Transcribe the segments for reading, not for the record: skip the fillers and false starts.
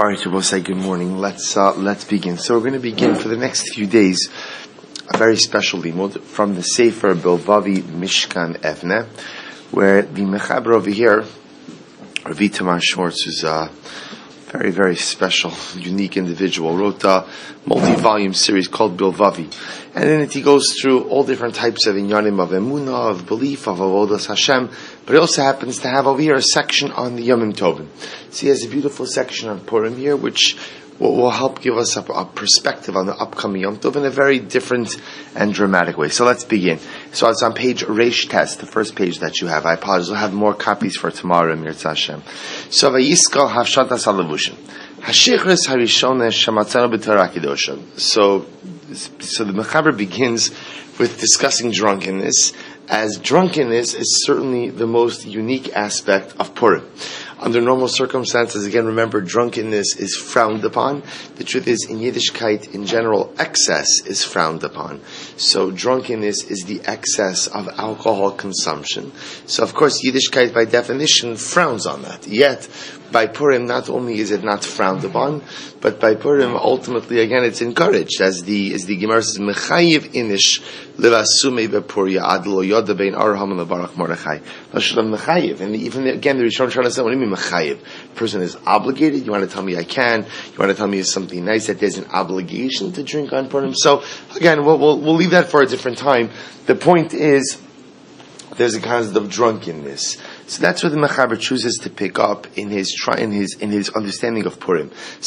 All right, Shabbosai, good morning. Let's begin. So we're going to begin for the next few days a very special limud from the Sefer Bilvavi Mishkan Evne, where the Mechaber over here, Rav Tamar Schwartz, is a very, very special, unique individual, wrote a multi-volume series called Bilvavi. And in it he goes through all different types of inyanim of emunah, of belief, of avodas Hashem, but he also happens to have over here a section on the Yomim Tovim. So he has a beautiful section on Purim here, which will help give us a perspective on the upcoming Yom Tov in a very different and dramatic way. So let's begin. So it's on page Reish Tes, the first page that you have. I apologize, we'll have more copies for tomorrow, Mirza Hashem. So Vayiskal Havshatas Halavushin. Hashichris Harishone Shamatzanu B'Torah Kedosha. So the Mechaber begins with discussing drunkenness, as drunkenness is certainly the most unique aspect of Purim. Under normal circumstances, again, remember, drunkenness is frowned upon. The truth is, in Yiddishkeit, in general, excess is frowned upon. So drunkenness is the excess of alcohol consumption. So, of course, Yiddishkeit, by definition, frowns on that. Yet, by Purim, not only is it not frowned upon, but by Purim, ultimately, again, it's encouraged. As the Gemara says, Mechayiv inish levasume bepuria adlo yoda bein arham lebarach mordechai. Mechayiv. And even, again, the Rishon trying to say, what do you mean Mechayiv? Person is obligated. You want to tell me I can? You want to tell me it's something nice, that there's an obligation to drink on Purim? So, again, we'll leave that for a different time. The point is, there's a concept of drunkenness. So that's what the Mechaber chooses to pick up in his understanding of Purim.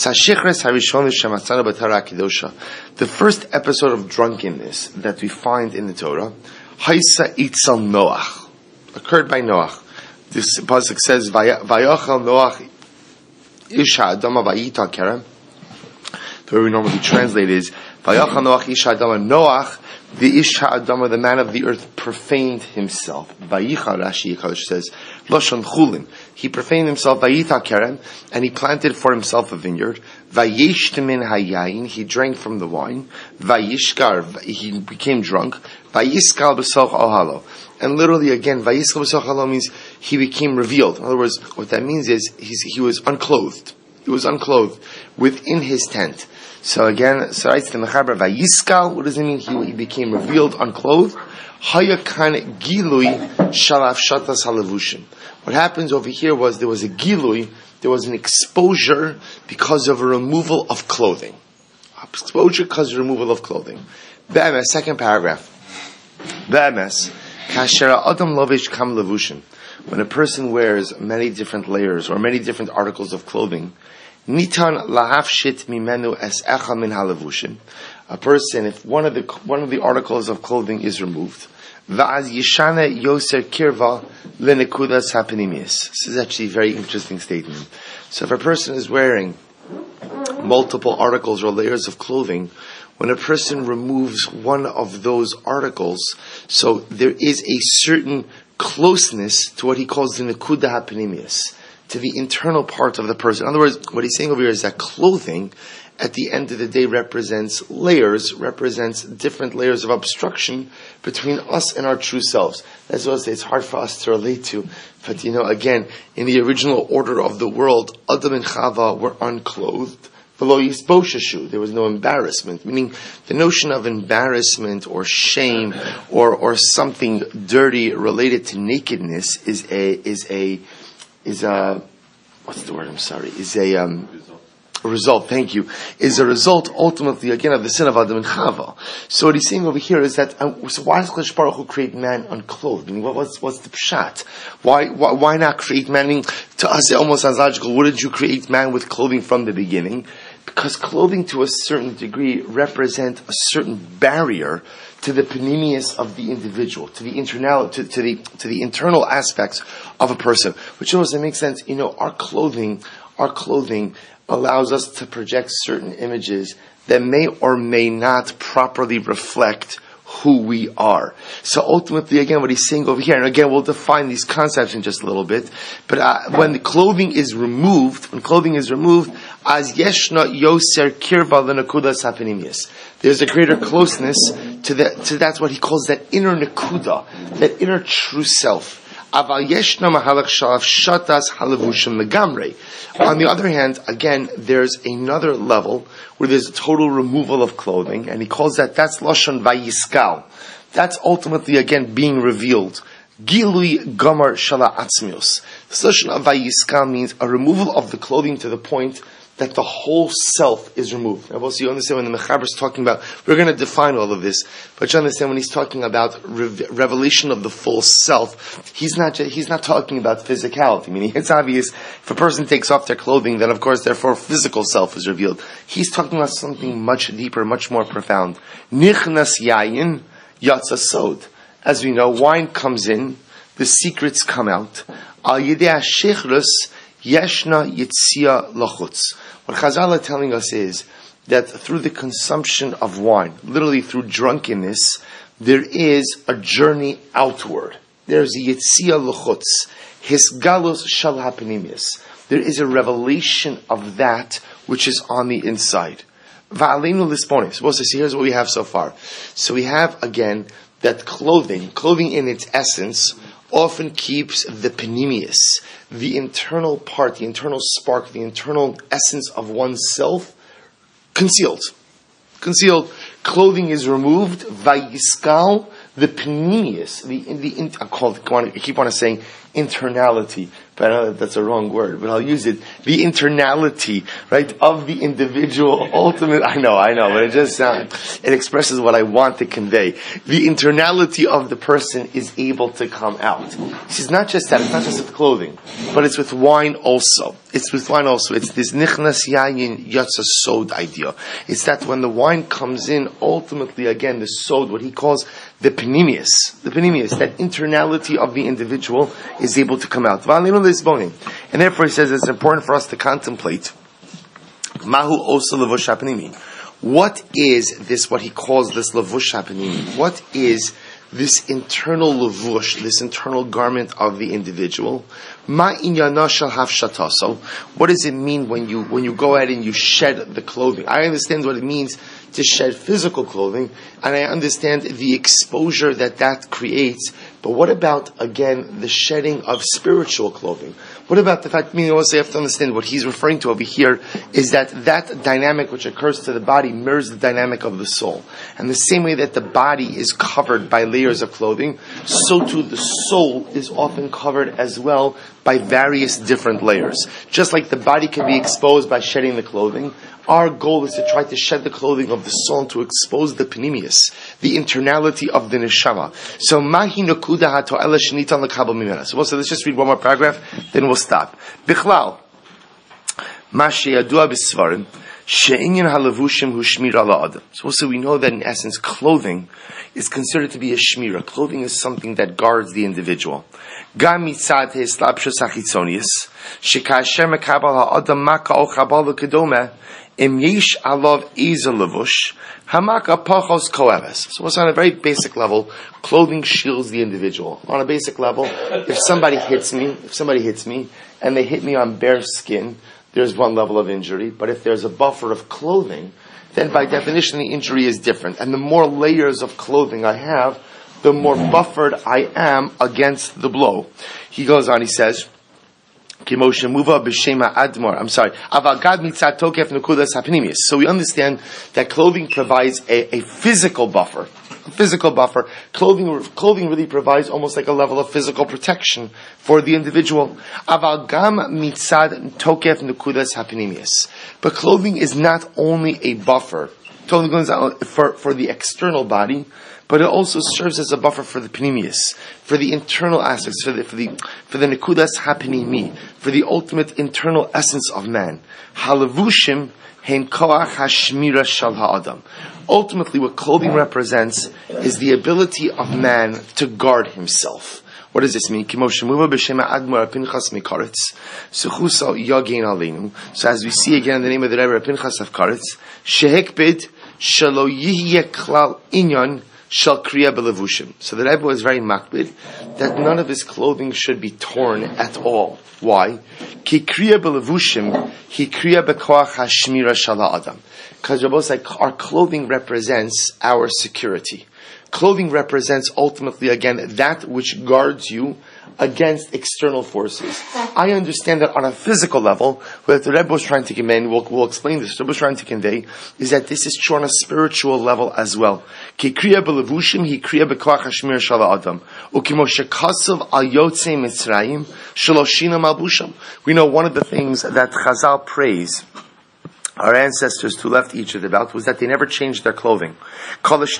The first episode of drunkenness that we find in the Torah, Haisa Itzal Noach, occurred by Noach. This pasuk says, "Vayachal Noach Isha Adama Vayita Kerem." The way we normally translate is, "Vayachal Noach Isha Adama." Noach, the Isha Adama, the man of the earth, profaned himself. Vayicha, Rashi Yikadosh says, Loshon Chulin. He profaned himself, Vayita Kerem, and he planted for himself a vineyard. Vayishtem min hayayin, he drank from the wine. Vayishkar, he became drunk. Vayiskal b'soch ohalo. And literally again, Vayiskal b'soch ohalo means he became revealed. In other words, what that means is he was unclothed. He was unclothed within his tent. So again, so writes the Mechaber, Vayiskal, what does it mean? He became revealed, unclothed. Hayakan gilui shalav shatas halavushin. What happens over here was there was a gilui, there was an exposure because of a removal of clothing. Exposure because of removal of clothing. Be'emes, second paragraph. Be'emes, kashera adam lovish kam lavushin. When a person wears many different layers or many different articles of clothing, nitan lahafshit mimenu es echa min halavushin. A person, if one of the articles of clothing is removed, va'az yishane yoser kirva lenekudas hapenimius. This is actually a very interesting statement. So if a person is wearing multiple articles or layers of clothing, when a person removes one of those articles, so there is a certain closeness to what he calls the nekuda hapenimius, to the internal part of the person. In other words, what he's saying over here is that clothing, at the end of the day, represents different layers of obstruction between us and our true selves. That's what I say, it's hard for us to relate to. But again, in the original order of the world, Adam and Chava were unclothed. Below Yisbosheshu, there was no embarrassment. Meaning, the notion of embarrassment or shame or something dirty related to nakedness is a result, thank you, is a result ultimately again of the sin of Adam and Chava. So what he's saying over here is that so why does Kadosh Baruch Hu create man unclothed? I mean, what's the pshat? Why not create man? I mean, to us it almost sounds logical. Wouldn't you create man with clothing from the beginning? Because clothing to a certain degree represent a certain barrier to the panemius of the individual, to the internal aspects of a person, which also makes sense. Our clothing allows us to project certain images that may or may not properly reflect who we are. So ultimately, again, what he's saying over here, and again, we'll define these concepts in just a little bit, but when the clothing is removed, as yeshna yoser kirva lenakudas hapenimius, there's a greater closeness to that's what he calls that inner nakuda, that inner true self. Aval yeshna mahalach shalav shatas halavushim legamrei. On the other hand, again, there's another level where there's a total removal of clothing, and he calls that's lashon vayiskal. That's ultimately, again, being revealed. Gilui Gomar Shala Atzmius. The solution of Vayiskal means a removal of the clothing to the point that the whole self is removed. Now, you understand when the Mechaber is talking about, we're going to define all of this, but you understand when he's talking about revelation of the full self, he's not talking about physicality. Meaning, it's obvious, if a person takes off their clothing, then of course, therefore, physical self is revealed. He's talking about something much deeper, much more profound. Nichnas Yayin Yatsa Sod. As we know, wine comes in, the secrets come out. Al Yidei HaShechrus Yeshna Yitzia Lachutz. What Chazal are telling us is that through the consumption of wine, literally through drunkenness, there is a journey outward. There's a Yitzia Lachutz. Hisgalus Shal HaPnimius. There is a revelation of that which is on the inside. Va'aleinu Lisponis. So here's what we have so far. So we have, again, that clothing in its essence, often keeps the panemius, the internal part, the internal spark, the internal essence of oneself, concealed. Clothing is removed, vayiskal, the panemius, I keep on saying internality, but I know that's a wrong word, but I'll use it. The internality, right, of the individual ultimate, I know, but it just sounds, it expresses what I want to convey. The internality of the person is able to come out. It's not just that, it's not just with clothing, but it's with wine also. It's this nichnas yayin yatsa sod idea. It's that when the wine comes in, ultimately again, the sod, what he calls the panemius, that internality of the individual is able to come out. And therefore he says it's important for us to contemplate mahu osa levush hapanimi. What is this, what he calls this levush hapanimi? What is this internal levush, this internal garment of the individual? Ma inyana shel hafshataso. What does it mean when you go ahead and you shed the clothing? I understand what it means to shed physical clothing, and I understand the exposure that creates. But what about, again, the shedding of spiritual clothing? What about the fact, meaning also you have to understand what he's referring to over here is that dynamic which occurs to the body mirrors the dynamic of the soul. And the same way that the body is covered by layers of clothing, so too the soul is often covered as well by various different layers. Just like the body can be exposed by shedding the clothing, our goal is to try to shed the clothing of the soul and to expose the panemius, the internality of the neshama. So mahi nakuda hato'ela shenitan l'kabel mimena. So let's just read one more paragraph, then we'll stop. Bichlal, ma sheyadua b'svarim, she'inyan halavushim hu shmira la'adam. So also we know that in essence, clothing is considered to be a shmira. Clothing is something that guards the individual. Gam mitzad he'eslabshus hachitzonius, shekasher mekabel ha'adam maka o chabal l'kedome, Im yesh alav iza levush, hamaka pachos koeves. So what's on a very basic level, clothing shields the individual. On a basic level, if somebody hits me, and they hit me on bare skin, there's one level of injury. But if there's a buffer of clothing, then by definition the injury is different. And the more layers of clothing I have, the more buffered I am against the blow. He goes on, he says, so we understand that clothing provides a physical buffer. Clothing really provides almost like a level of physical protection for the individual. But clothing is not only a buffer for the external body, but it also serves as a buffer for the panemius, for the internal aspects, for the nekudas hapanimi, for the ultimate internal essence of man. Halavushim hein koach hashmira shal ha'adam. Ultimately, what clothing represents is the ability of man to guard himself. What does this mean? So as we see again in the name of the Rebbe Pinchas of Karetz, shehekbid shelo yihye klal inyan shall kriya belevushim. So the Rebbe was very makbid that none of his clothing should be torn at all. Why? Ki kriya belevushim, he kriya bekoach hashmira shal ha'adam. Because Rabbi said our clothing represents our security. Clothing represents ultimately again that which guards you against external forces. I understand that on a physical level, what the Rebbe was trying to convey, and we'll explain this, the Rebbe was trying to convey, is that this is true on a spiritual level as well. Ki kriya b'levushim, hi kriya b'koach hashmir shel ha'adam. Ukimo shekasav al yotzei Mitzrayim, shaloshina malbusham. We know one of the things that Chazal praise our ancestors who left Egypt about was that they never changed their clothing. Because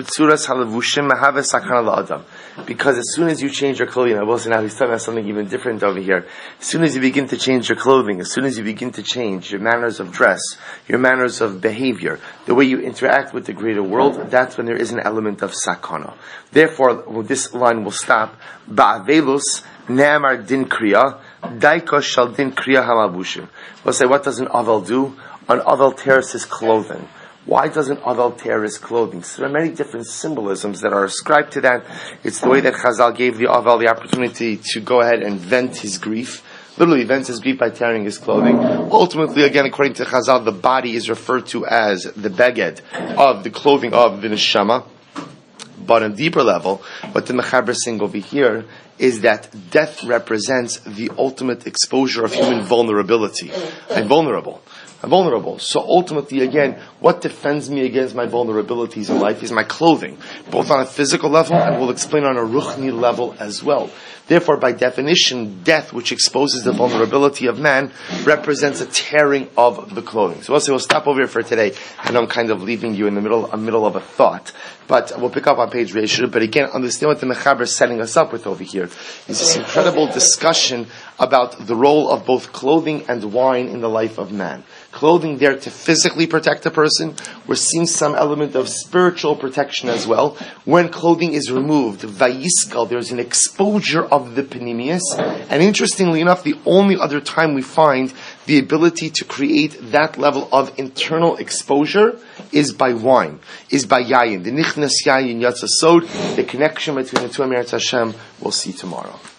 as soon as you change your clothing, I will say now he's telling us something even different over here. As soon as you begin to change your clothing, as soon as you begin to change your manners of dress, your manners of behavior, the way you interact with the greater world, that's when there is an element of sakana. Therefore, this line will stop. Ba'avelus ne'amar din kriya, daika shal din kriya hamabushim. We'll say, what does an avel do? An avel tears his clothing. Why doesn't avel tear his clothing? So there are many different symbolisms that are ascribed to that. It's the way that Chazal gave the avel the opportunity to go ahead and vent his grief. Literally vents his grief by tearing his clothing. Ultimately, again, according to Chazal, the body is referred to as the beged of the clothing of the neshama. But on a deeper level, what the Mechaber is saying over here is that death represents the ultimate exposure of human vulnerability. I'm vulnerable. So ultimately, again, what defends me against my vulnerabilities in life is my clothing, both on a physical level and we'll explain on a ruchni level as well. Therefore, by definition, death, which exposes the vulnerability of man, represents a tearing of the clothing. So we'll stop over here for today. I know I'm kind of leaving you in the middle of a thought, but we'll pick up on page Reishut. But again, understand what the Mechaber is setting us up with over here is this incredible discussion about the role of both clothing and wine in the life of man. Clothing there to physically protect a person. We're seeing some element of spiritual protection as well. When clothing is removed, vayiskal, there's an exposure of the penimius. And interestingly enough, the only other time we find the ability to create that level of internal exposure is by wine, is by yayin. The nichnas yayin yatzasod, the connection between the two Emirat Hashem, we'll see tomorrow.